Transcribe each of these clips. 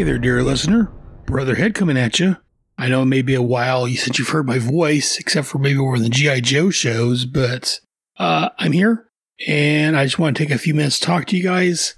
Hey there, dear listener. Brotherhead coming at you. I know it may be a while since you've heard my voice, except for maybe over the G.I. Joe shows, but I'm here, and I just want to take a few minutes to talk to you guys.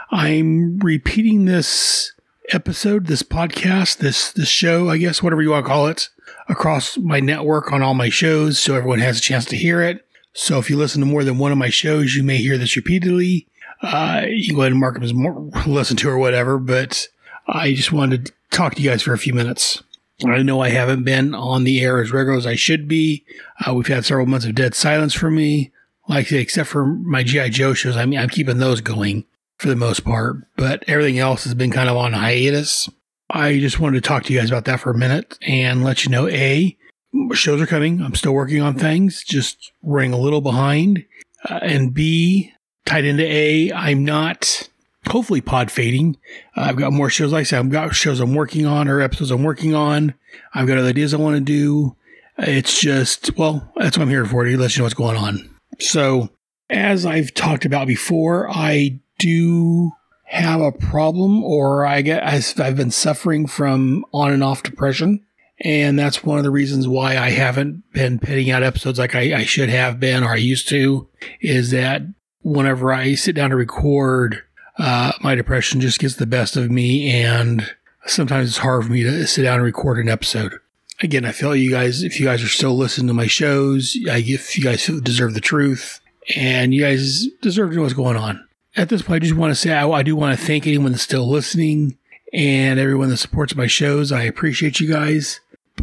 I'm repeating this episode, this podcast, this show, I guess, whatever you want to call it, across my network on all my shows, so everyone has a chance to hear it. So if you listen to more than one of my shows, you may hear this repeatedly. You can go ahead and mark them as more listen to or whatever, but I just wanted to talk to you guys for a few minutes. I know I haven't been on the air as regular as I should be. We've had several months of dead silence for me. Like I say, except for my G.I. Joe shows, I'm keeping those going for the most part, but everything else has been kind of on hiatus. I just wanted to talk to you guys about that for a minute and let you know, A, shows are coming. I'm still working on things, just running a little behind. And B, tied into A, I'm not hopefully pod fading. I've got more shows. Like I said, I've got shows I'm working on or episodes I'm working on. I've got other ideas I want to do. It's just, well, that's what I'm here for, to let you know what's going on. So as I've talked about before, I do have a problem, or I've been suffering from on and off depression. And that's one of the reasons why I haven't been putting out episodes like I should have been, or I used to, is that whenever I sit down to record, my depression just gets the best of me, and sometimes it's hard for me to sit down and record an episode. Again, I feel you guys, if you guys are still listening to my shows, if you guys deserve the truth, and you guys deserve to know what's going on. At this point, I just want to say I do want to thank anyone that's still listening and everyone that supports my shows. I appreciate you guys,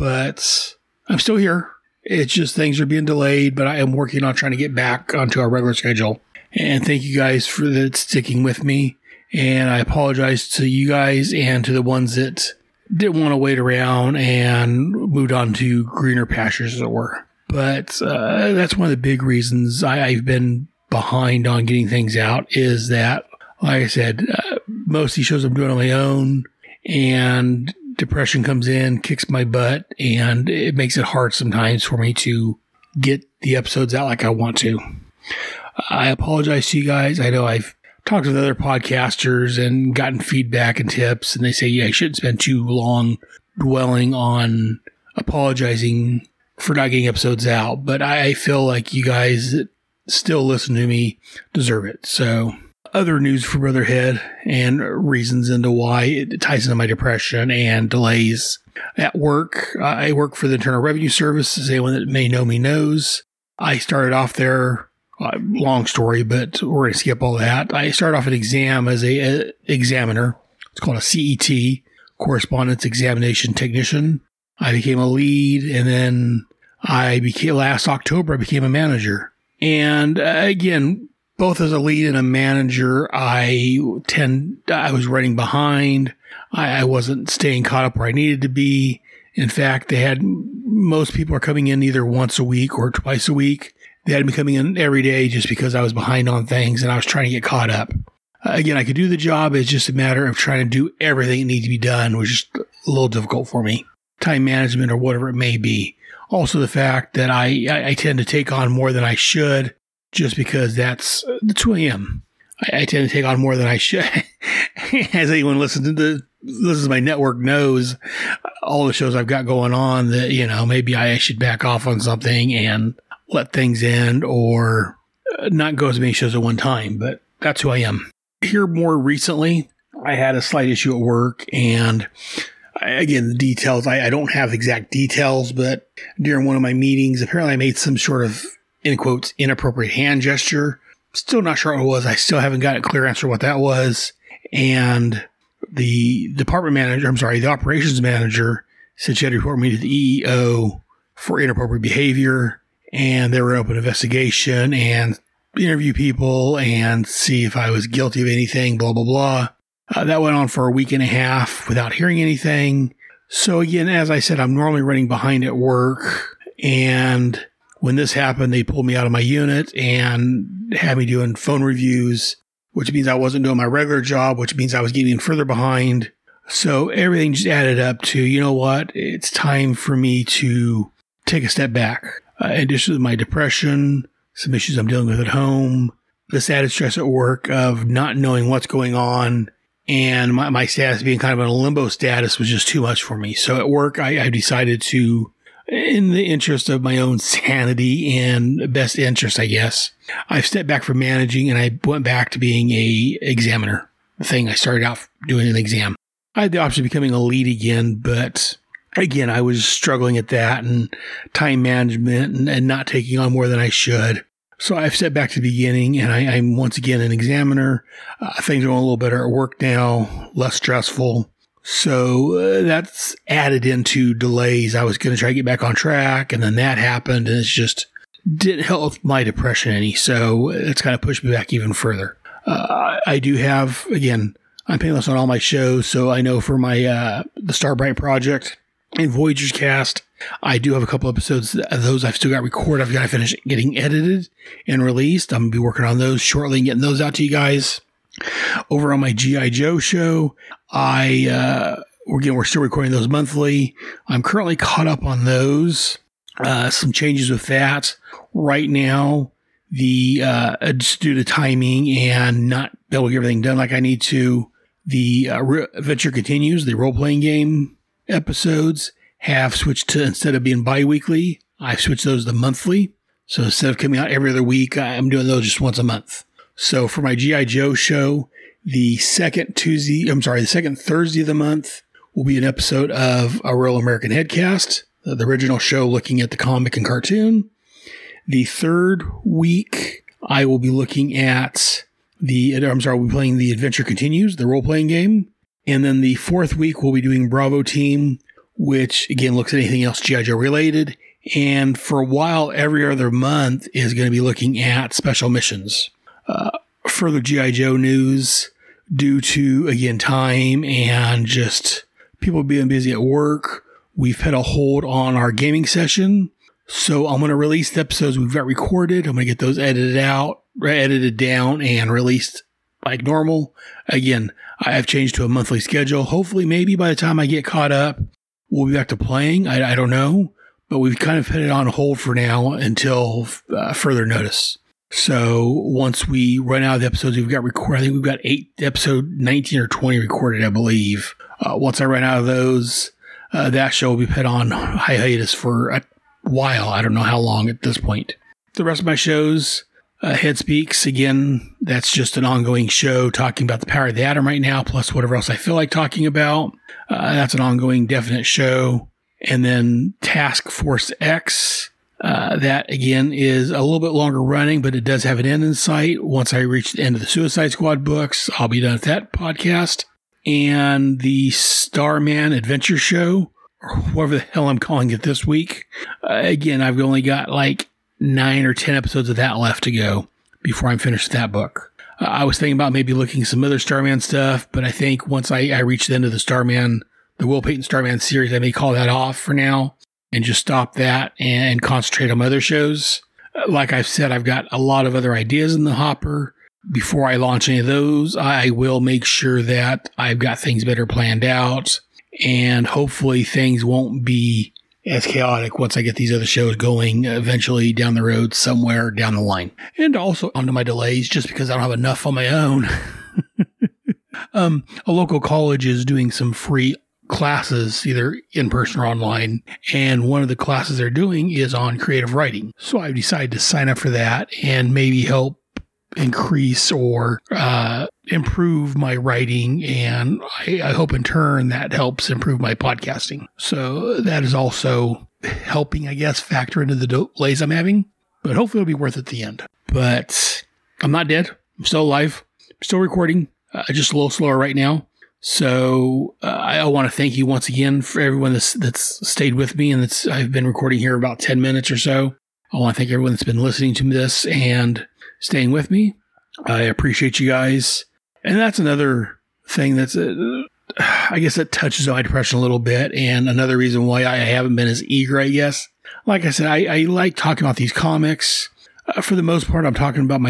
but I'm still here. It's just things are being delayed, but I am working on trying to get back onto our regular schedule. And thank you guys for sticking with me. And I apologize to you guys and to the ones that didn't want to wait around and moved on to greener pastures, as it were. But that's one of the big reasons I've been behind on getting things out, is that, like I said, most of these shows I'm doing on my own, and depression comes in, kicks my butt, and it makes it hard sometimes for me to get the episodes out like I want to. I apologize to you guys. I know I've talked with other podcasters and gotten feedback and tips, and they say, yeah, I shouldn't spend too long dwelling on apologizing for not getting episodes out. But I feel like you guys that still listen to me deserve it. So other news for Brotherhead and reasons into why it ties into my depression and delays at work. I work for the Internal Revenue Service, as anyone that may know me knows. I started off there. Long story, but we're going to skip all that. I started off an exam as a examiner. It's called a CET, Correspondence Examination Technician. I became a lead, and then last October, I became a manager. And again, both as a lead and a manager, I was running behind. I wasn't staying caught up where I needed to be. In fact, most people are coming in either once a week or twice a week. They had me coming in every day just because I was behind on things and I was trying to get caught up. Again, I could do the job. It's just a matter of trying to do everything that needs to be done, which is a little difficult for me. Time management or whatever it may be. Also the fact that I tend to take on more than I should just because that's who I am. I tend to take on more than I should. As anyone listens to my network knows, all the shows I've got going on that, maybe I should back off on something and let things end or not go as many shows at one time, but that's who I am. Here more recently, I had a slight issue at work, and again, the details, I don't have exact details, but during one of my meetings, apparently I made some sort of, in quotes, inappropriate hand gesture. Still not sure what it was. I still haven't got a clear answer what that was. And the operations manager said she had to report me to the EEO for inappropriate behavior. And they were open investigation and interview people and see if I was guilty of anything, blah, blah, blah. That went on for a week and a half without hearing anything. So again, as I said, I'm normally running behind at work. And when this happened, they pulled me out of my unit and had me doing phone reviews, which means I wasn't doing my regular job, which means I was getting further behind. So everything just added up to, you know what? It's time for me to take a step back. In addition to my depression, some issues I'm dealing with at home, this added stress at work of not knowing what's going on and my status being kind of in a limbo status was just too much for me. So at work, I decided to, in the interest of my own sanity and best interest, I guess, I've stepped back from managing and I went back to being a examiner. The thing I started out doing an exam. I had the option of becoming a lead again, but again, I was struggling at that and time management and not taking on more than I should. So I've stepped back to the beginning and I'm once again an examiner. Things are going a little better at work now, less stressful. So that's added into delays. I was going to try to get back on track and then that happened and it's just didn't help my depression any. So it's kind of pushed me back even further. I do have, again, I'm painless on all my shows. So I know for my, the Starbright Project and Voyager's Cast, I do have a couple episodes of those I've still got recorded. I've got to finish getting edited and released. I'm going to be working on those shortly and getting those out to you guys. Over on my G.I. Joe show, we're still recording those monthly. I'm currently caught up on those. Some changes with that. Right now, just due to timing and not be able to get everything done like I need to, the Adventure Continues, the role-playing game episodes, have switched to, instead of being bi-weekly, I've switched those to monthly. So instead of coming out every other week, I'm doing those just once a month. So for my G.I. Joe show, the second Thursday of the month will be an episode of A Real American Headcast, the original show looking at the comic and cartoon. The third week, I will be looking at we'll be playing The Adventure Continues, the role-playing game. And then the fourth week, we'll be doing Bravo Team, which again looks at anything else G.I. Joe related. And for a while, every other month is going to be looking at special missions. Further G.I. Joe news due to, again, time and just people being busy at work. We've had a hold on our gaming session. So I'm going to release the episodes we've got recorded. I'm going to get those edited down and released like normal. Again, I have changed to a monthly schedule. Hopefully, maybe by the time I get caught up, we'll be back to playing. I don't know, but we've kind of put it on hold for now until further notice. So once we run out of the episodes we've got recorded, I think we've got episode 19 or 20 recorded, I believe. Once I run out of those, that show will be put on hiatus for a while. I don't know how long at this point. The rest of my shows, Head Speaks, again, that's just an ongoing show talking about the power of the atom right now, plus whatever else I feel like talking about. That's an ongoing, definite show. And then Task Force X, that again is a little bit longer running, but it does have an end in sight. Once I reach the end of the Suicide Squad books, I'll be done with that podcast. And the Starman Adventure Show, or whatever the hell I'm calling it this week. Again, I've only got like 9 or 10 episodes of that left to go before I'm finished with that book. I was thinking about maybe looking at some other Starman stuff, but I think once I reach the end of the Will Payton Starman series, I may call that off for now and just stop that and concentrate on other shows. Like I've said, I've got a lot of other ideas in the hopper. Before I launch any of those, I will make sure that I've got things better planned out, and hopefully things won't be as chaotic once I get these other shows going eventually down the road somewhere down the line. And also onto my delays, just because I don't have enough on my own. A local college is doing some free classes, either in person or online. And one of the classes they're doing is on creative writing. So I've decided to sign up for that and maybe help increase or improve my writing, and I hope in turn that helps improve my podcasting. So that is also helping, I guess, factor into the delays I'm having, but hopefully it'll be worth it at the end. But I'm not dead. I'm still alive. I'm still recording, just a little slower right now. So I want to thank you once again for everyone that's stayed with me, and I've been recording here about 10 minutes or so. I want to thank everyone that's been listening to this and staying with me. I appreciate you guys. And that's another thing that's, I guess that touches on my depression a little bit. And another reason why I haven't been as eager, I guess. Like I said, I like talking about these comics. For the most part, I'm talking to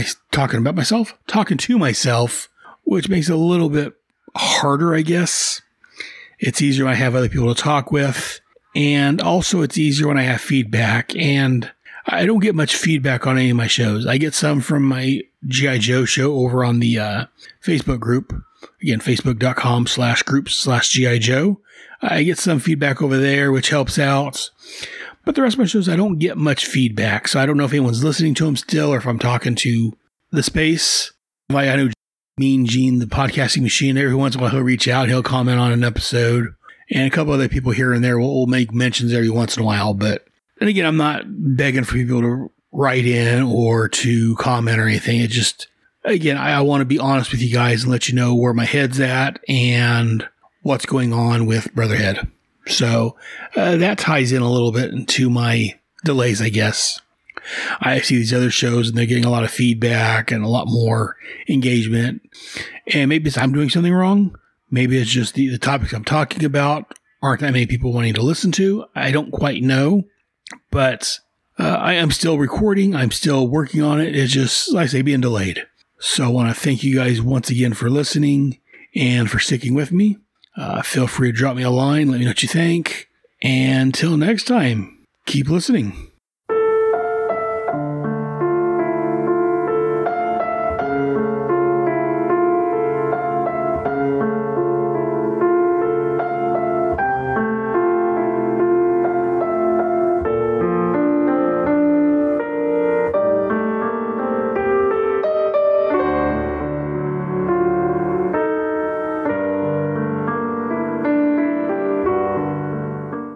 myself, which makes it a little bit harder, I guess. It's easier when I have other people to talk with. And also it's easier when I have feedback, and I don't get much feedback on any of my shows. I get some from my G.I. Joe show over on the Facebook group, Again, facebook.com/groups/G.I. Joe. I get some feedback over there, which helps out. But the rest of my shows, I don't get much feedback. So I don't know if anyone's listening to them still or if I'm talking to the space. I know Mean Gene, the podcasting machine, every once in a while he'll reach out. He'll comment on an episode. And a couple other people here and there will make mentions every once in a while. But, and again, I'm not begging for people to write in or to comment or anything. It just, again, I want to be honest with you guys and let you know where my head's at and what's going on with Brotherhead. So that ties in a little bit into my delays, I guess. I see these other shows and they're getting a lot of feedback and a lot more engagement. And maybe it's I'm doing something wrong. Maybe it's just the topics I'm talking about aren't that many people wanting to listen to. I don't quite know. But I am still recording. I'm still working on it. It's just, like I say, being delayed. So I want to thank you guys once again for listening and for sticking with me. Feel free to drop me a line. Let me know what you think. And until next time, keep listening.